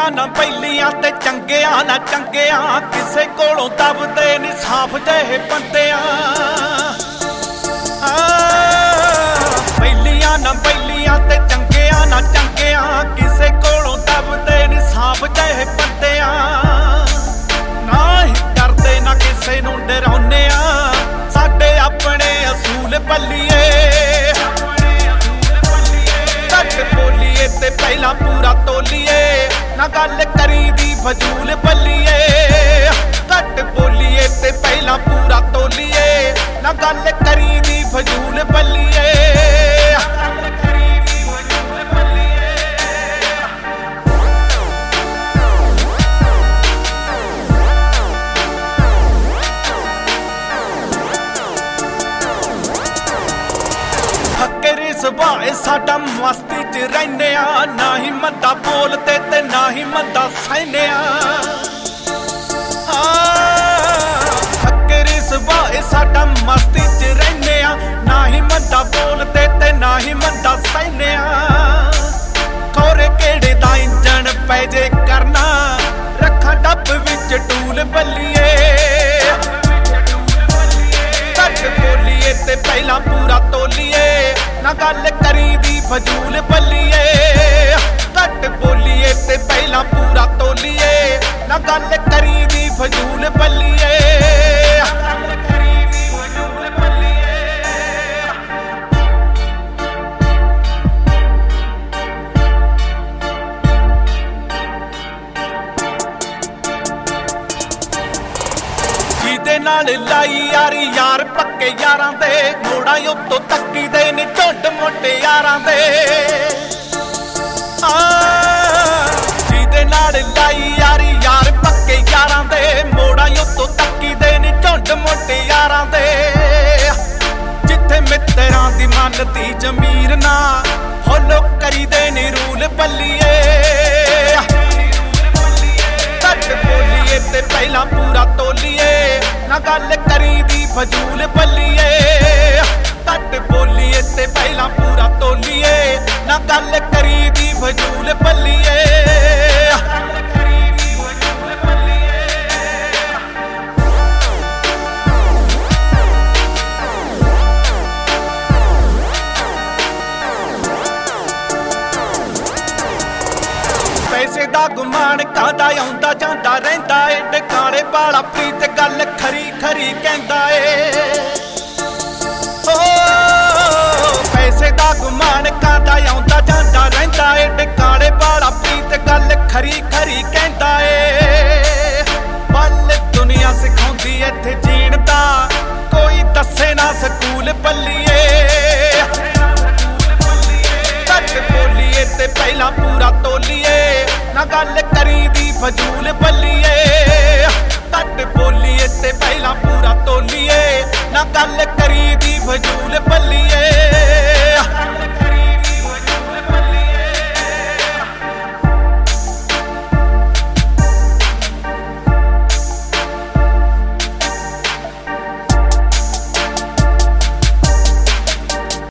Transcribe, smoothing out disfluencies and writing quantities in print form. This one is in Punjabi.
ਪਹਿਲੀਆਂ ਨਾ ਪਹਿਲੀਆਂ ਤੇ ਚੰਗਿਆਂ ਨਾ ਚੰਗਿਆਂ ਕਿਸੇ ਕੋਲੋਂ ਦਬਦੇ ਨੀ ਸਾਫ ਜਿਹੇ ਬੰਦਿਆਂ ਪਹਿਲੀਆਂ ਨਾ ਪਹਿਲੀਆਂ ਤੇ ਚੰਗਿਆਂ ਨਾ ਚੰਗਿਆਂ ਕਿਸੇ ਕੋਲੋਂ ਦਬਦੇ ਨੀ ਸਾਫ ਜਿਹੇ ਬੰਦਿਆਂ ਨਾ ਹੀ ਡਰਦੇ ਨਾ ਕਿਸੇ ਨੂੰ ਡਰਾਉਂਦੇ ਆ ਸਾਡੇ ਆਪਣੇ ਅਸੂਲ ਬੱਲੀਏ ਬੋਲੀਏ ਤੇ ਪਹਿਲਾਂ ਪੂਰਾ ਤੋਲੀਏ ਨਾ ਗੱਲ ਕਰੀਦੀ ਫਜ਼ੂਲ ਬੱਲੀਏ ਘੱਟ ਬੋਲੀਏ ਤੇ ਪਹਿਲਾਂ ਪੂਰਾ ਤੋਲੀਏ ਨਾ ਗੱਲ ਕਰੀਦੀ ਫਜ਼ੂਲ ਬੱਲੀਏ ਸੁਭਾਏ ਸਾਡਾ ਮਸਤੀ ਚ ਰਹਿੰਦੇ ਆ ਨਾ ਹੀ ਮੰਦਾ ਬੋਲਦੇ ਤੇ ਨਾ ਹੀ ਮੰਦਾ ਸਹਿੰਦੇ ਆ ਹੱਕਰੀ ਸੁਭਾਏ ਸਾਡਾ ਮਸਤੀ ਚ ਰਹਿੰਦੇ ਆ ਨਾ ਹੀ ਮੰਦਾ ਬੋਲਦੇ ਤੇ ਨਾ ਹੀ ਮੰਦਾ ਸਹਿੰਦੇ ਆ ਖੋਰੇ ਕਿਹੜੇ ਦਾ ਇੰਜਣ ਪੈ ਜੇ ਕਰਨਾ ਰੱਖਾਂ ਡੱਬ ਵਿੱਚ ਟੂਲ ਬੱਲੀਏ ਬੋਲੀਏ ਤੇ ਪਹਿਲਾਂ ਪੂਰਾ ਤੋਲੀਏ ਨਾ ਗੱਲ ਕਰੀਦੀ ਫਜ਼ੂਲ ਬੱਲੀਏ ਘੱਟ ਬੋਲੀਏ ਤੇ ਪਹਿਲਾਂ ਪੂਰਾ ਤੋਲੀਏ ਨਾ ਗੱਲ ਕਰੀਦੀ ਫਜ਼ੂਲ ਬੱਲੀਏ ਜਿਹਦੇ ਨਾਲ ਲਾਈ ਯਾਰੀ ਯਾਰ ਪੱਕੇ ਯਾਰਾਂ ਦੇ ਮੋੜਾਂ ਉੱਤੋਂ ਤੱਕੀ ਦੇ ਨੇ ਝੁੰਡ ਮੋਟੇ ਯਾਰਾਂ ਦੇ ਜਿਹਦੇ ਨਾਲ ਲਾਈ ਯਾਰੀ ਯਾਰ ਪੱਕੇ ਯਾਰਾਂ ਦੇ ਮੋੜਾਂ ਉੱਤੋਂ ਤੱਕੀ ਦੇ ਨੇ ਝੁੰਡ ਮੋਟੇ ਯਾਰਾਂ ਦੇ ਜਿੱਥੇ ਮਿੱਤਰਾਂ ਦੀ ਮੰਨਦੀ ਜ਼ਮੀਰ ਨਾ ਫੋਲੋ ਕਰੀਦੇ ਨੇ ਰੂਲ ਬੱਲੀਏ ਘੱਟ ਬੋਲੀਏ ਤੇ ਪਹਿਲਾਂ ਪੂਰਾ ਤੋਲੀਏ ਨਾ ਗੱਲ ਕਰੀਦੀ ਫਜ਼ੂਲ ਬੱਲੀਏ ਘੱਟ ਬੋਲੀਏ ਤੇ ਪਹਿਲਾਂ ਪੂਰਾ ਤੋਲੀਏ ਨਾ ਗੱਲ ਕਰੀਦੀ ਫਜ਼ੂਲ ਬੱਲੀਏ ਪੈਸੇ ਦਾ ਗੁਮਾਨ ਕਾਦਾ ਆਉਂਦਾ ਜਾਂਦਾ ਰਹਿੰਦਾ ਏ ਟਿਕਾਣੇ ਵਾਲਾ ਪ੍ਰੀਤ ਗੱਲ ਖਰੀ ਖਰੀ ਕਹਿੰਦਾ ਏ ਪੈਸੇ ਦਾ ਗੁਮਾਨ ਕਾਦਾ ਆਉਂਦਾ ਜਾਂਦਾ ਰਹਿੰਦਾ ਏ ਟਿਕਾਣੇ ਵਾਲਾ ਪ੍ਰੀਤ ਗੱਲ ਖਰੀ ਖਰੀ ਕਹਿੰਦਾ ਏ ਬੱਲ ਦੁਨੀਆ ਸਿਖਾਉਂਦੀ ਇੱਥੇ ਜੀਣ ਦਾ ਕੋਈ ਦੱਸੇ ਨਾ ਸਕੂਲ ਬੱਲੀਏ ਘੱਟ ਬੋਲੀਏ ਤੇ ਪਹਿਲਾਂ ਪੂਰਾ ਤੋਲੀਏ ਨਾ ਗੱਲ ਕਰੀਦੀ ਫਜ਼ੂਲ ਬੱਲੀਏ ਘੱਟ ਬੋਲੀਏ ਤੇ ਪਹਿਲਾਂ ਪੂਰਾ ਤੋਲੀਏ ਨਾ ਗੱਲ ਕਰੀਦੀ ਫਜ਼ੂਲ ਬੱਲੀਏ